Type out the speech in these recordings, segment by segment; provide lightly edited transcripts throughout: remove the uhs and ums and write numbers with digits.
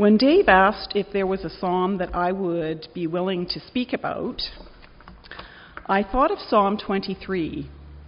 When Dave asked if there was a psalm that I would be willing to speak about, I thought of Psalm 23.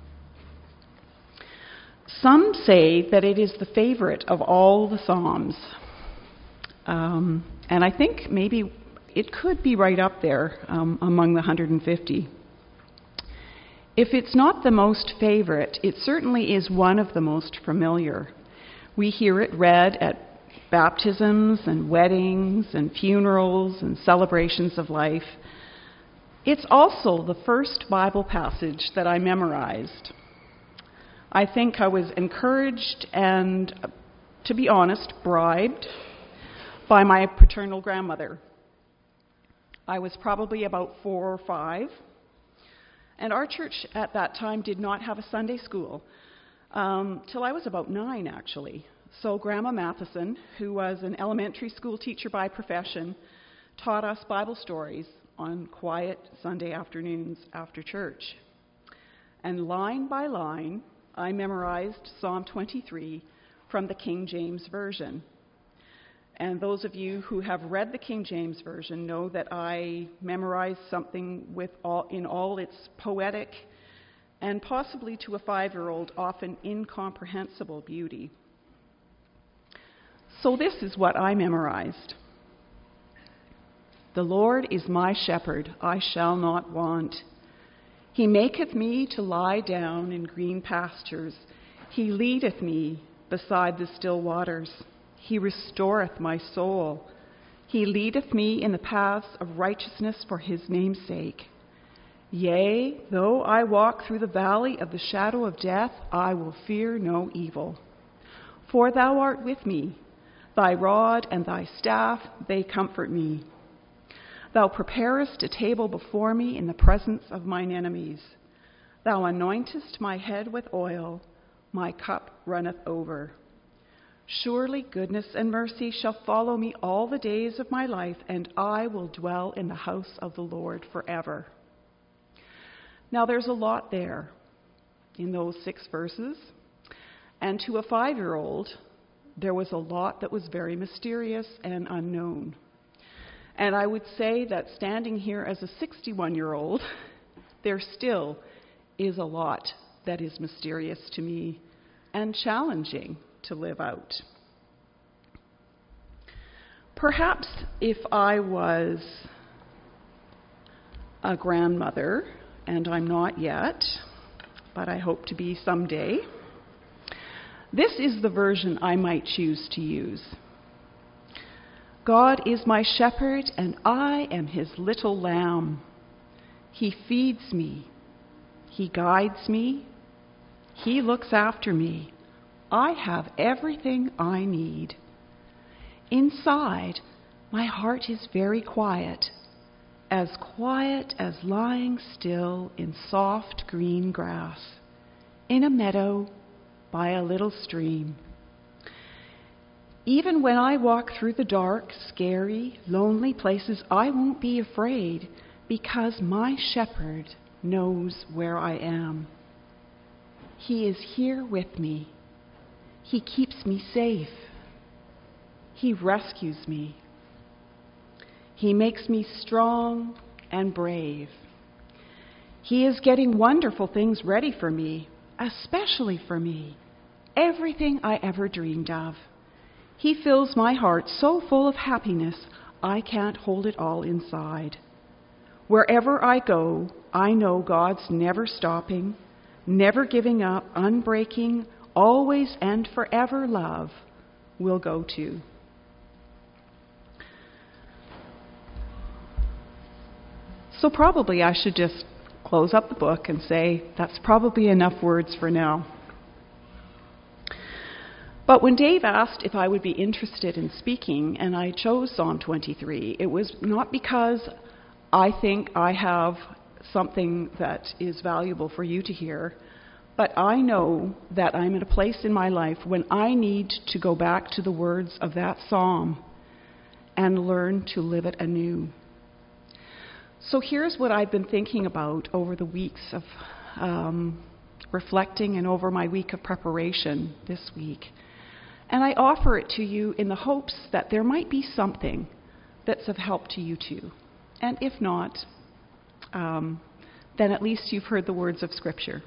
Some say that it is the favorite of all the psalms. And I think maybe it could be right up there among the 150. If it's not the most favorite, it certainly is one of the most familiar. We hear it read at baptisms and weddings and funerals and celebrations of life. It's also the first Bible passage that I memorized. I think I was encouraged and, to be honest, bribed by my paternal grandmother. I was probably about 4 or 5, and our church at that time did not have a Sunday school till I was about 9, actually. So Grandma Matheson, who was an elementary school teacher by profession, taught us Bible stories on quiet Sunday afternoons after church. And line by line, I memorized Psalm 23 from the King James Version. And those of you who have read the King James Version know that I memorized something in all its poetic and possibly to a 5-year-old often incomprehensible beauty. So this is what I memorized. The Lord is my shepherd, I shall not want. He maketh me to lie down in green pastures. He leadeth me beside the still waters. He restoreth my soul. He leadeth me in the paths of righteousness for his name's sake. Yea, though I walk through the valley of the shadow of death, I will fear no evil. For thou art with me. Thy rod and thy staff, they comfort me. Thou preparest a table before me in the presence of mine enemies. Thou anointest my head with oil, my cup runneth over. Surely goodness and mercy shall follow me all the days of my life, and I will dwell in the house of the Lord forever. Now there's a lot there in those 6 verses, and to a 5-year-old, there was a lot that was very mysterious and unknown. And I would say that standing here as a 61-year-old, there still is a lot that is mysterious to me and challenging to live out. Perhaps if I was a grandmother, and I'm not yet, but I hope to be someday, this is the version I might choose to use. God is my shepherd, and I am his little lamb. He feeds me. He guides me. He looks after me. I have everything I need. Inside, my heart is very quiet as lying still in soft green grass, in a meadow, by a little stream. Even when I walk through the dark, scary, lonely places, I won't be afraid because my shepherd knows where I am. He is here with me. He keeps me safe. He rescues me. He makes me strong and brave. He is getting wonderful things ready for me, especially for me. Everything I ever dreamed of. He fills my heart so full of happiness, I can't hold it all inside. Wherever I go, I know God's never stopping, never giving up, unbreaking, always and forever love will go to. So probably I should just close up the book and say that's probably enough words for now. But when Dave asked if I would be interested in speaking, and I chose Psalm 23, it was not because I think I have something that is valuable for you to hear, but I know that I'm at a place in my life when I need to go back to the words of that psalm and learn to live it anew. So here's what I've been thinking about over the weeks of reflecting and over my week of preparation this week. And I offer it to you in the hopes that there might be something that's of help to you too. And if not, then at least you've heard the words of Scripture.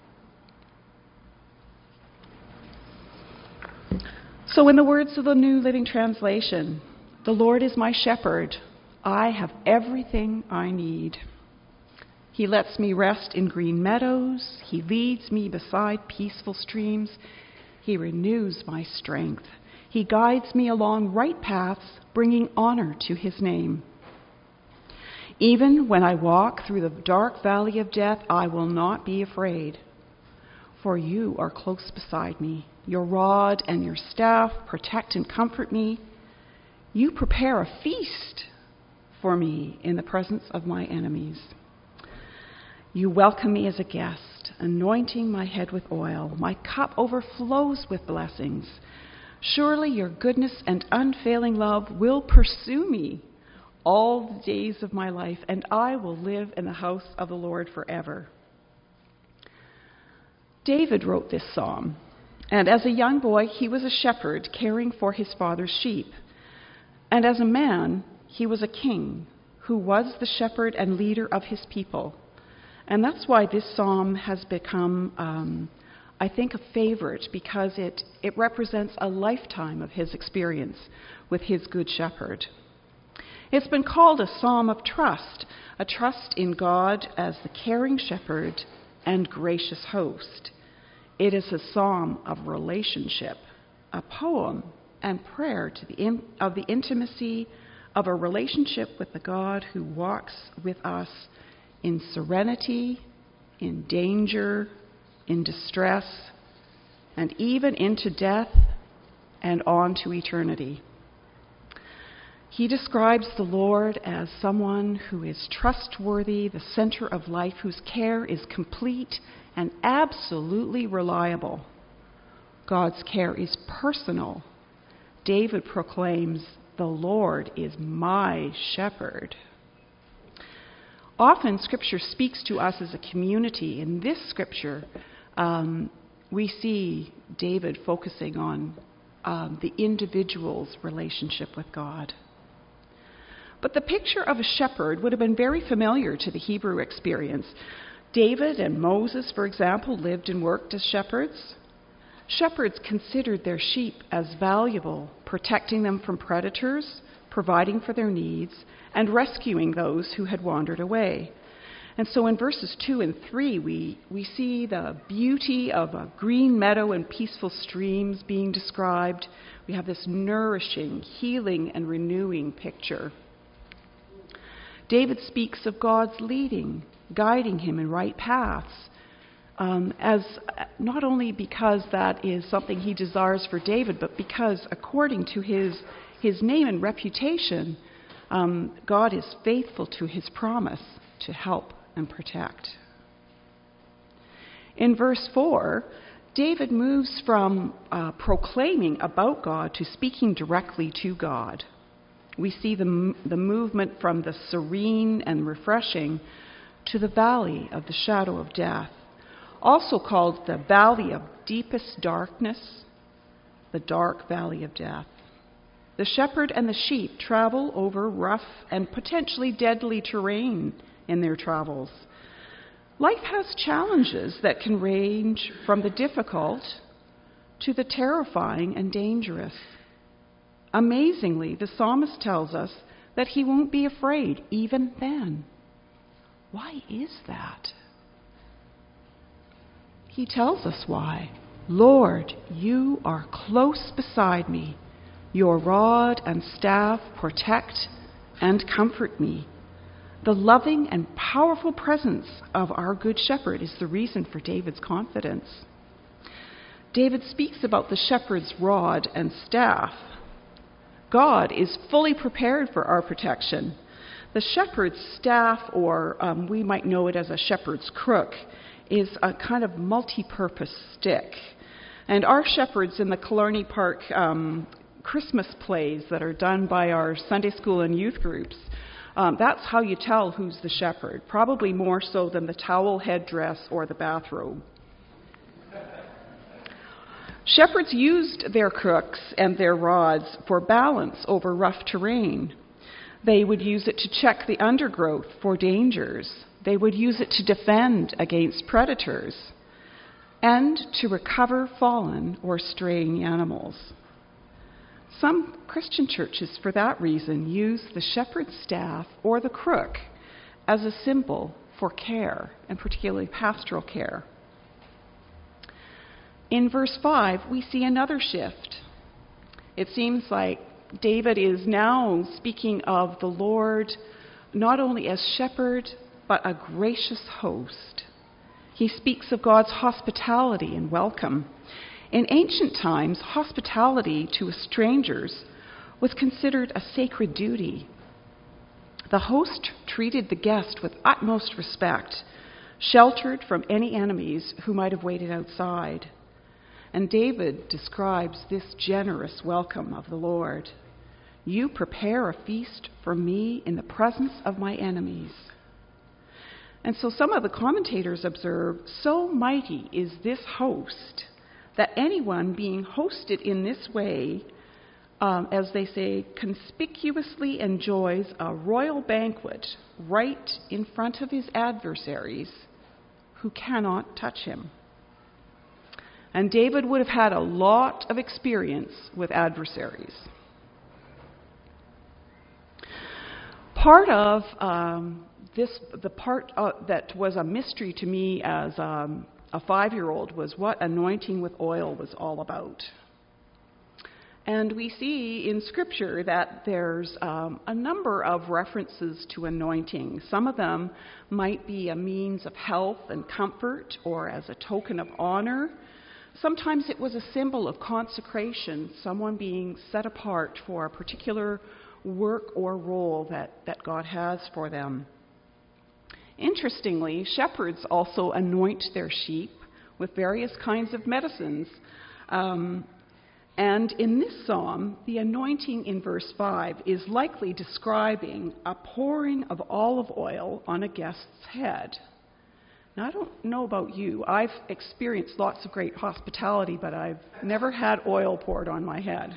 So in the words of the New Living Translation, the Lord is my shepherd. I have everything I need. He lets me rest in green meadows. He leads me beside peaceful streams. He renews my strength. He guides me along right paths, bringing honor to his name. Even when I walk through the dark valley of death, I will not be afraid, for you are close beside me. Your rod and your staff protect and comfort me. You prepare a feast for me in the presence of my enemies. You welcome me as a guest, anointing my head with oil. My cup overflows with blessings. Surely your goodness and unfailing love will pursue me all the days of my life, and I will live in the house of the Lord forever. David wrote this psalm, and as a young boy, he was a shepherd caring for his father's sheep. And as a man, he was a king who was the shepherd and leader of his people. And that's why this psalm has become, I think, a favorite, because it represents a lifetime of his experience with his good shepherd. It's been called a psalm of trust, a trust in God as the caring shepherd and gracious host. It is a psalm of relationship, a poem and prayer of the intimacy of a relationship with the God who walks with us in serenity, in danger, in distress, and even into death and on to eternity. He describes the Lord as someone who is trustworthy, the center of life, whose care is complete and absolutely reliable. God's care is personal. David proclaims, "The Lord is my shepherd." Often, Scripture speaks to us as a community. In this Scripture, we see David focusing on the individual's relationship with God. But the picture of a shepherd would have been very familiar to the Hebrew experience. David and Moses, for example, lived and worked as shepherds. Shepherds considered their sheep as valuable, protecting them from predators, providing for their needs, and rescuing those who had wandered away. And so in verses 2 and 3, we see the beauty of a green meadow and peaceful streams being described. We have this nourishing, healing, and renewing picture. David speaks of God's leading, guiding him in right paths, as not only because that is something he desires for David, but because according to his name and reputation, God is faithful to his promise to help and protect. In verse 4, David moves from proclaiming about God to speaking directly to God. We see the movement from the serene and refreshing to the valley of the shadow of death, also called the valley of deepest darkness, the dark valley of death. The shepherd and the sheep travel over rough and potentially deadly terrain in their travels. Life has challenges that can range from the difficult to the terrifying and dangerous. Amazingly, the psalmist tells us that he won't be afraid even then. Why is that? He tells us why. Lord, you are close beside me. Your rod and staff protect and comfort me. The loving and powerful presence of our Good Shepherd is the reason for David's confidence. David speaks about the shepherd's rod and staff. God is fully prepared for our protection. The shepherd's staff, or we might know it as a shepherd's crook, is a kind of multi-purpose stick. And our shepherds in the Killarney Park Christmas plays that are done by our Sunday school and youth groups, that's how you tell who's the shepherd, probably more so than the towel, headdress, or the bathrobe. Shepherds used their crooks and their rods for balance over rough terrain. They would use it to check the undergrowth for dangers. They would use it to defend against predators and to recover fallen or straying animals. Some Christian churches, for that reason, use the shepherd's staff or the crook as a symbol for care, and particularly pastoral care. In verse 5, we see another shift. It seems like David is now speaking of the Lord not only as shepherd, but a gracious host. He speaks of God's hospitality and welcome. In ancient times, hospitality to strangers was considered a sacred duty. The host treated the guest with utmost respect, sheltered from any enemies who might have waited outside. And David describes this generous welcome of the Lord. You prepare a feast for me in the presence of my enemies. And so some of the commentators observe, so mighty is this host that anyone being hosted in this way, as they say, conspicuously enjoys a royal banquet right in front of his adversaries who cannot touch him. And David would have had a lot of experience with adversaries. Part of the part that was a mystery to me as a 5-year-old was what anointing with oil was all about. And we see in Scripture that there's a number of references to anointing. Some of them might be a means of health and comfort or as a token of honor. Sometimes it was a symbol of consecration, someone being set apart for a particular work or role that God has for them. Interestingly, shepherds also anoint their sheep with various kinds of medicines. And in this psalm, the anointing in verse 5 is likely describing a pouring of olive oil on a guest's head. Now, I don't know about you. I've experienced lots of great hospitality, but I've never had oil poured on my head.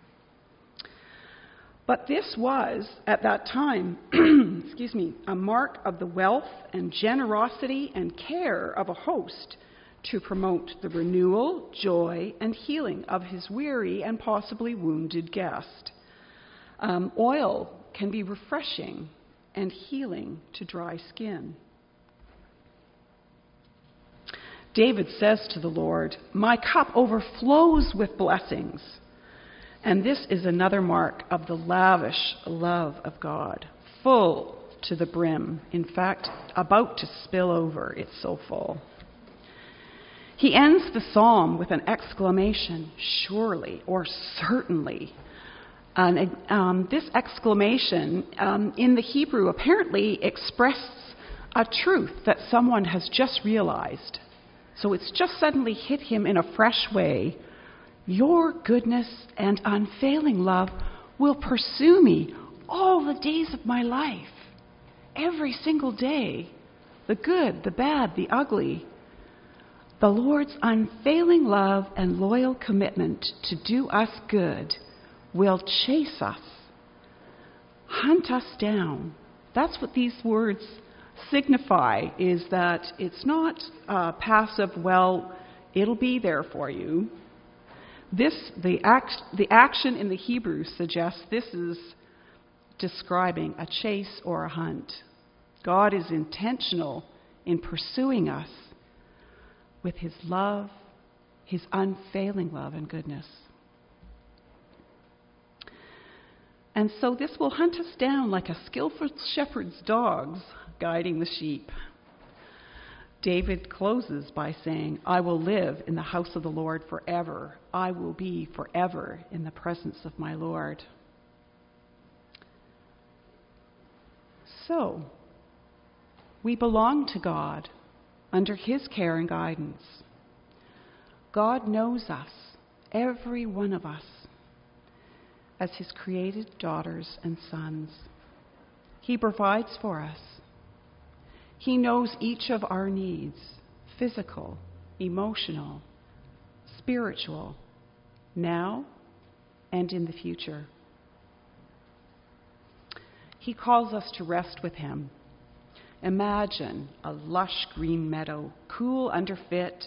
But this was, at that time, a mark of the wealth and generosity and care of a host to promote the renewal, joy, and healing of his weary and possibly wounded guest. Oil can be refreshing and healing to dry skin. David says to the Lord, "My cup overflows with blessings." And this is another mark of the lavish love of God, full to the brim. In fact, about to spill over. It's so full. He ends the psalm with an exclamation, surely or certainly. And this exclamation in the Hebrew apparently expresses a truth that someone has just realized. So it's just suddenly hit him in a fresh way. Your goodness and unfailing love will pursue me all the days of my life. Every single day. The good, the bad, the ugly. The Lord's unfailing love and loyal commitment to do us good will chase us, hunt us down. That's what these words signify, is that it's not passive, well, it'll be there for you. The action in the Hebrew suggests this is describing a chase or a hunt. God is intentional in pursuing us with his love, his unfailing love and goodness. And so this will hunt us down like a skillful shepherd's dogs guiding the sheep. David closes by saying, I will live in the house of the Lord forever. I will be forever in the presence of my Lord. So, we belong to God under his care and guidance. God knows us, every one of us, as his created daughters and sons. He provides for us. He knows each of our needs, physical, emotional, spiritual, now and in the future. He calls us to rest with him. Imagine a lush green meadow, cool underfoot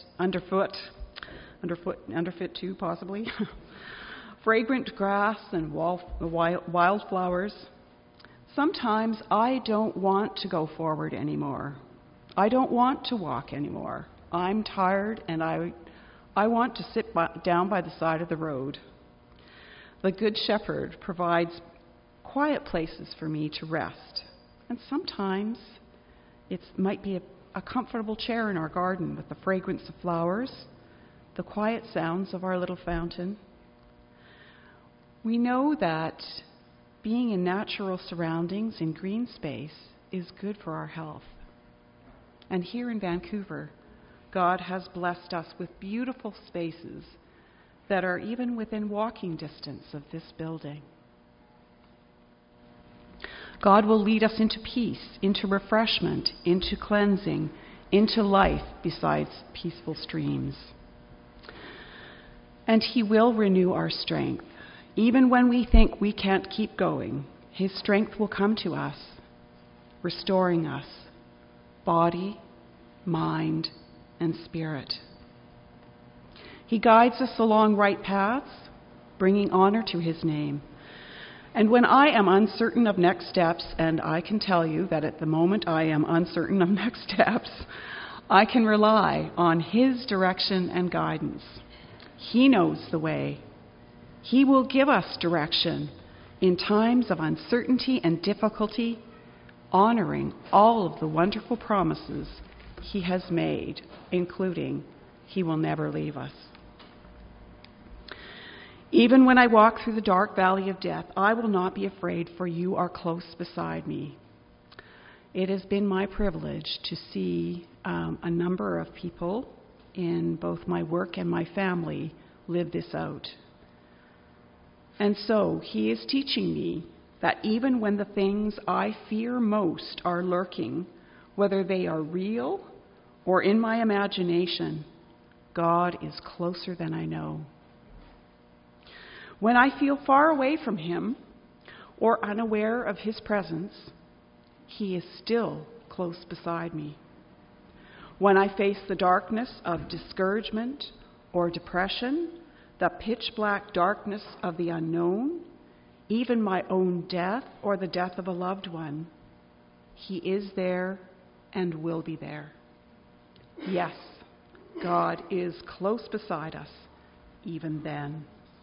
too, possibly, fragrant grass and wildflowers. Sometimes I don't want to go forward anymore. I don't want to walk anymore. I'm tired and I want to sit down by the side of the road. The Good Shepherd provides quiet places for me to rest. And sometimes it might be a comfortable chair in our garden with the fragrance of flowers, the quiet sounds of our little fountain. We know that being in natural surroundings in green space is good for our health. And here in Vancouver, God has blessed us with beautiful spaces that are even within walking distance of this building. God will lead us into peace, into refreshment, into cleansing, into life besides peaceful streams. And he will renew our strength. Even when we think we can't keep going, his strength will come to us, restoring us, body, mind, and spirit. He guides us along right paths, bringing honor to his name. And when I am uncertain of next steps, and I can tell you that at the moment I am uncertain of next steps, I can rely on his direction and guidance. He knows the way. He will give us direction in times of uncertainty and difficulty, honoring all of the wonderful promises he has made, including he will never leave us. Even when I walk through the dark valley of death, I will not be afraid, for you are close beside me. It has been my privilege to see a number of people in both my work and my family live this out. And so he is teaching me that even when the things I fear most are lurking, whether they are real or in my imagination, God is closer than I know. When I feel far away from him or unaware of his presence, he is still close beside me. When I face the darkness of discouragement or depression, the pitch-black darkness of the unknown, even my own death or the death of a loved one, he is there and will be there. Yes, God is close beside us even then.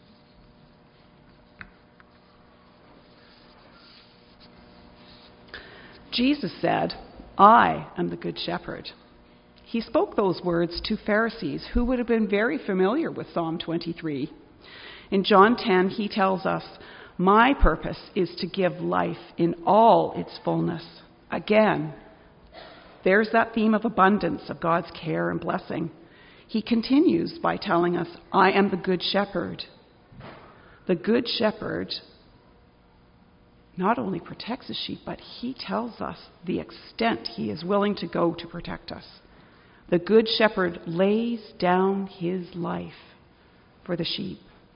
Jesus said, I am the Good Shepherd. He spoke those words to Pharisees who would have been very familiar with Psalm 23. In John 10, he tells us, my purpose is to give life in all its fullness. Again, there's that theme of abundance, of God's care and blessing. He continues by telling us, I am the Good Shepherd. The Good Shepherd not only protects his sheep, but he tells us the extent he is willing to go to protect us. The Good Shepherd lays down his life for the sheep.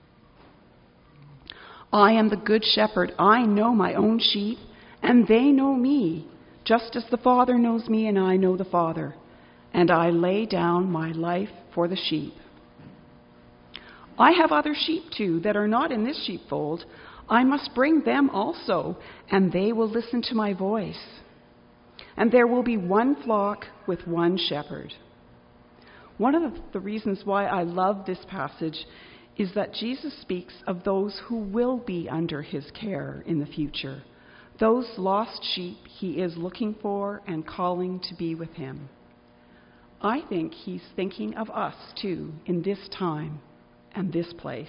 I am the Good Shepherd. I know my own sheep, and they know me, just as the Father knows me and I know the Father. And I lay down my life for the sheep. I have other sheep too that are not in this sheepfold. I must bring them also, and they will listen to my voice. And there will be one flock with one shepherd. One of the reasons why I love this passage is that Jesus speaks of those who will be under his care in the future, those lost sheep he is looking for and calling to be with him. I think he's thinking of us too in this time and this place.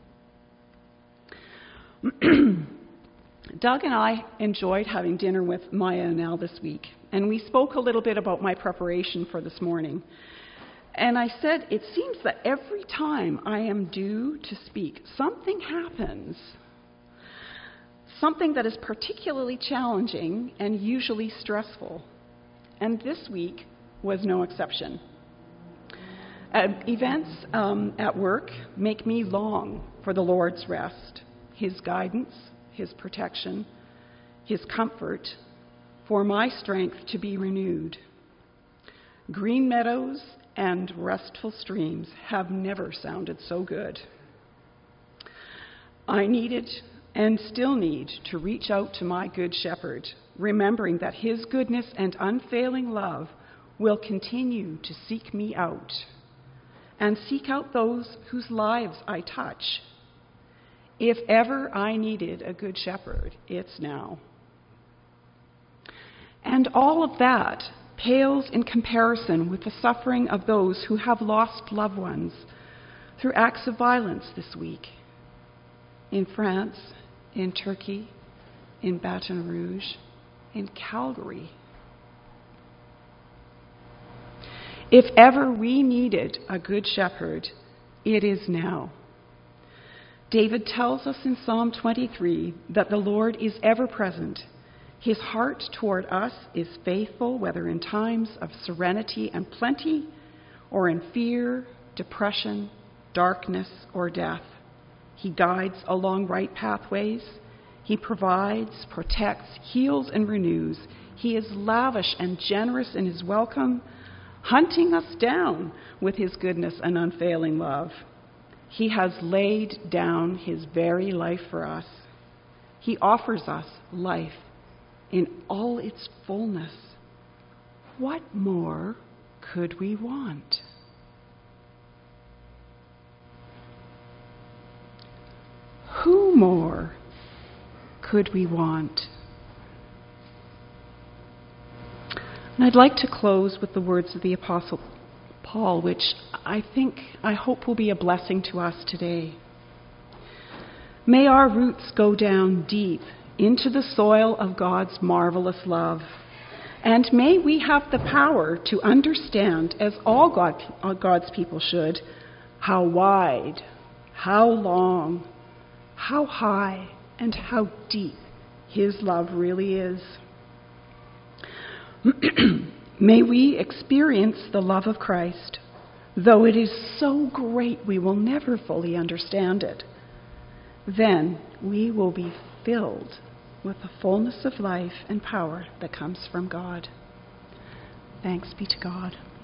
Doug and I enjoyed having dinner with Maya and Al this week, and we spoke a little bit about my preparation for this morning. And I said, it seems that every time I am due to speak, something happens. Something that is particularly challenging and usually stressful. And this week was no exception. Events at work make me long for the Lord's rest, His guidance, His protection, His comfort, for my strength to be renewed. Green meadows and restful streams have never sounded so good. I needed and still need to reach out to my Good Shepherd, remembering that His goodness and unfailing love will continue to seek me out and seek out those whose lives I touch. If ever I needed a Good Shepherd, it's now. And all of that pales in comparison with the suffering of those who have lost loved ones through acts of violence this week. In France, in Turkey, in Baton Rouge, in Calgary. If ever we needed a Good Shepherd, it is now. David tells us in Psalm 23 that the Lord is ever present. His heart toward us is faithful, whether in times of serenity and plenty, or in fear, depression, darkness, or death. He guides along right pathways. He provides, protects, heals, and renews. He is lavish and generous in His welcome, hunting us down with His goodness and unfailing love. He has laid down His very life for us. He offers us life in all its fullness. What more could we want? Who more could we want? And I'd like to close with the words of the Apostle Paul, which I hope will be a blessing to us today. May our roots go down deep into the soil of God's marvelous love, and may we have the power to understand, as all God's people should, how wide, how long, how high, and how deep His love really is. May we experience the love of Christ, though it is so great we will never fully understand it. Then we will be filled with the fullness of life and power that comes from God. Thanks be to God.